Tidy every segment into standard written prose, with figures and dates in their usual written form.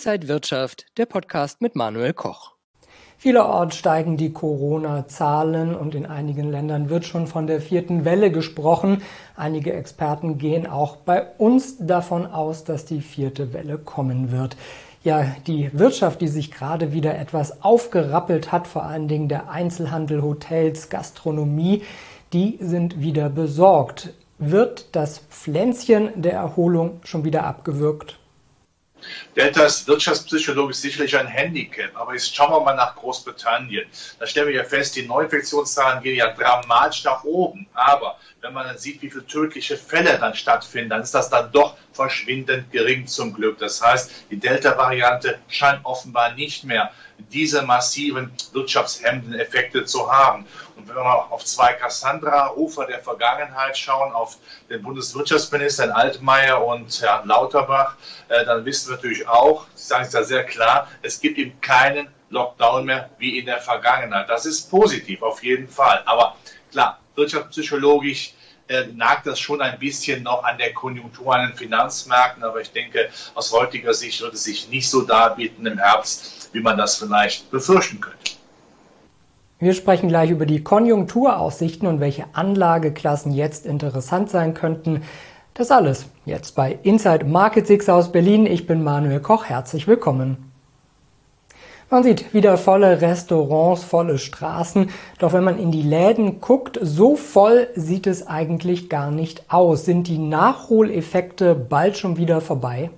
Inside Wirtschaft, der Podcast mit Manuel Koch. Vielerorts steigen die Corona-Zahlen und in einigen Ländern wird schon von der vierten Welle gesprochen. Einige Experten gehen auch bei uns davon aus, dass die vierte Welle kommen wird. Ja, die Wirtschaft, die sich gerade wieder etwas aufgerappelt hat, vor allen Dingen der Einzelhandel, Hotels, Gastronomie, die sind wieder besorgt. Wird das Pflänzchen der Erholung schon wieder abgewürgt? Delta ist wirtschaftspsychologisch sicherlich ein Handicap, aber jetzt schauen wir mal nach Großbritannien. Da stellen wir ja fest, die Neuinfektionszahlen gehen ja dramatisch nach oben. Aber wenn man dann sieht, wie viele tödliche Fälle dann stattfinden, dann ist das dann doch verschwindend gering zum Glück. Das heißt, die Delta-Variante scheint offenbar nicht mehr diese massiven wirtschaftshemmenden Effekte zu haben. Und wenn wir mal auf zwei Cassandra-Ufer der Vergangenheit schauen, auf den Bundeswirtschaftsminister Herrn Altmaier und Herrn Lauterbach, dann wissen wir natürlich auch, Sie sagen es ja sehr klar, es gibt eben keinen Lockdown mehr wie in der Vergangenheit. Das ist positiv, auf jeden Fall. Aber klar, wirtschaftspsychologisch nagt das schon ein bisschen noch an der Konjunktur an den Finanzmärkten, aber ich denke, aus heutiger Sicht wird es sich nicht so darbieten im Herbst, wie man das vielleicht befürchten könnte. Wir sprechen gleich über die Konjunkturaussichten und welche Anlageklassen jetzt interessant sein könnten. Das alles jetzt bei Inside Market Six aus Berlin. Ich bin Manuel Koch, herzlich willkommen. Man sieht wieder volle Restaurants, volle Straßen, doch wenn man in die Läden guckt, so voll sieht es eigentlich gar nicht aus. Sind die Nachholeffekte bald schon wieder vorbei?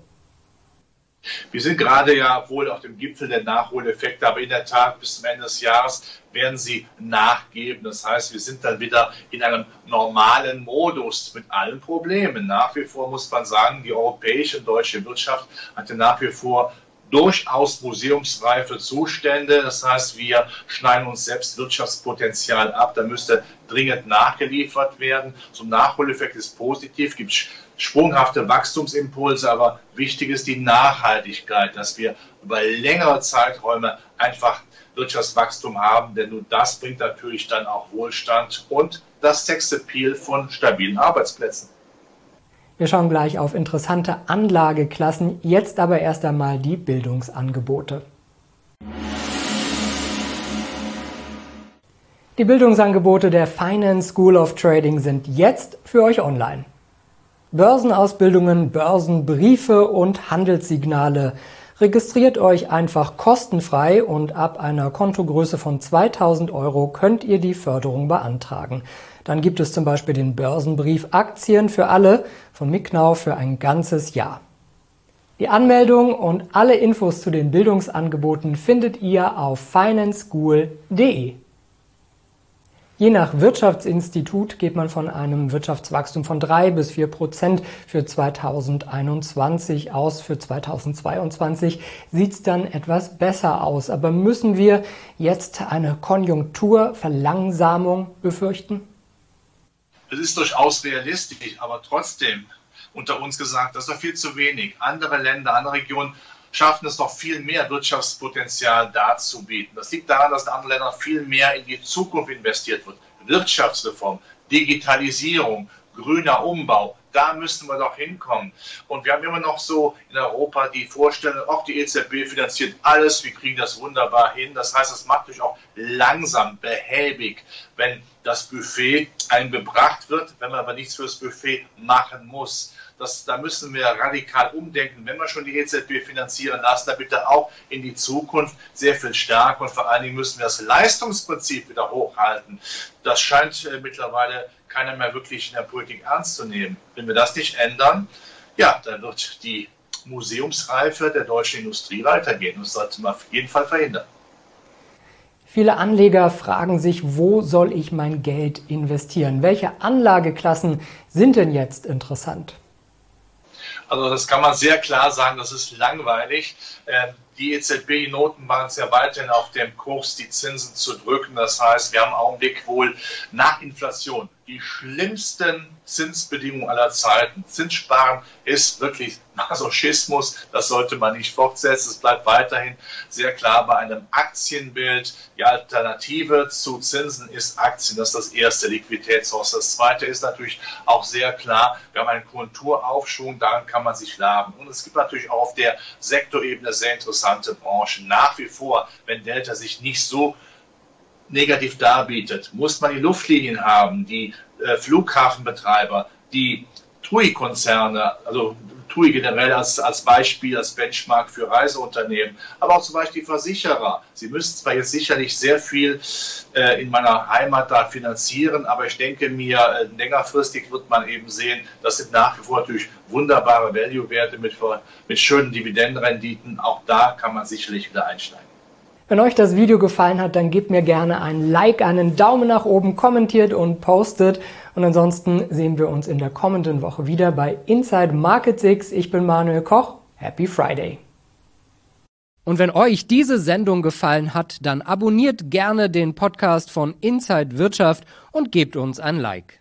Wir sind gerade ja wohl auf dem Gipfel der Nachholeffekte, aber in der Tat bis zum Ende des Jahres werden sie nachgeben. Das heißt, wir sind dann wieder in einem normalen Modus mit allen Problemen. Nach wie vor muss man sagen, die europäische und deutsche Wirtschaft hatte nach wie vor durchaus museumsreife Zustände. Das heißt, wir schneiden uns selbst Wirtschaftspotenzial ab. Da müsste dringend nachgeliefert werden. So ein Nachholeffekt ist positiv, gibt sprunghafte Wachstumsimpulse, aber wichtig ist die Nachhaltigkeit, dass wir über längere Zeiträume einfach Wirtschaftswachstum haben, denn nur das bringt natürlich dann auch Wohlstand und das Sexappeal von stabilen Arbeitsplätzen. Wir schauen gleich auf interessante Anlageklassen, jetzt aber erst einmal die Bildungsangebote. Die Bildungsangebote der Finance School of Trading sind jetzt für euch online. Börsenausbildungen, Börsenbriefe und Handelssignale. Registriert euch einfach kostenfrei und ab einer Kontogröße von 2.000 € könnt ihr die Förderung beantragen. Dann gibt es zum Beispiel den Börsenbrief Aktien für alle von Micknau für ein ganzes Jahr. Die Anmeldung und alle Infos zu den Bildungsangeboten findet ihr auf financeschool.de. Je nach Wirtschaftsinstitut geht man von einem Wirtschaftswachstum von 3-4% für 2021 aus. Für 2022 sieht es dann etwas besser aus. Aber müssen wir jetzt eine Konjunkturverlangsamung befürchten? Es ist durchaus realistisch, aber trotzdem unter uns gesagt, das ist doch viel zu wenig. Andere Länder, andere Regionen schaffen es noch viel mehr Wirtschaftspotenzial darzubieten. Das liegt daran, dass in anderen Ländern viel mehr in die Zukunft investiert wird. Wirtschaftsreform, Digitalisierung, grüner Umbau, da müssen wir doch hinkommen. Und wir haben immer noch so in Europa die Vorstellung, auch die EZB finanziert alles, wir kriegen das wunderbar hin. Das heißt, es macht natürlich auch langsam, behäbig, wenn das Buffet einem gebracht wird, wenn man aber nichts fürs Buffet machen muss. Da müssen wir radikal umdenken. Wenn wir schon die EZB finanzieren lassen, dann bitte auch in die Zukunft sehr viel stärker. Und vor allen Dingen müssen wir das Leistungsprinzip wieder hochhalten. Das scheint mittlerweile keiner mehr wirklich in der Politik ernst zu nehmen. Wenn wir das nicht ändern, ja, dann wird die Museumsreife der deutschen Industrie weitergehen. Das sollte man auf jeden Fall verhindern. Viele Anleger fragen sich, wo soll ich mein Geld investieren? Welche Anlageklassen sind denn jetzt interessant? Also das kann man sehr klar sagen, das ist langweilig. die EZB, die Notenbank, ist ja weiterhin auf dem Kurs, die Zinsen zu drücken. Das heißt, wir haben im Augenblick wohl nach Inflation die schlimmsten Zinsbedingungen aller Zeiten. Zinssparen ist wirklich Masochismus, das sollte man nicht fortsetzen. Es bleibt weiterhin sehr klar bei einem Aktienbild. Die Alternative zu Zinsen ist Aktien, das ist das erste Liquiditätshaus. Das zweite ist natürlich auch sehr klar, wir haben einen Konjunkturaufschwung, daran kann man sich laben. Und es gibt natürlich auch auf der Sektorebene sehr interessante Branchen. Nach wie vor, wenn Delta sich nicht so negativ darbietet, muss man die Luftlinien haben, die Flughafenbetreiber, die TUI-Konzerne, also TUI generell als Beispiel, als Benchmark für Reiseunternehmen, aber auch zum Beispiel die Versicherer. Sie müssen zwar jetzt sicherlich sehr viel in meiner Heimat da finanzieren, aber ich denke mir, längerfristig wird man eben sehen, das sind nach wie vor natürlich wunderbare Value-Werte mit schönen Dividendenrenditen. Auch da kann man sicherlich wieder einsteigen. Wenn euch das Video gefallen hat, dann gebt mir gerne ein Like, einen Daumen nach oben, kommentiert und postet. Und ansonsten sehen wir uns in der kommenden Woche wieder bei Inside Market 6. Ich bin Manuel Koch. Happy Friday! Und wenn euch diese Sendung gefallen hat, dann abonniert gerne den Podcast von Inside Wirtschaft und gebt uns ein Like.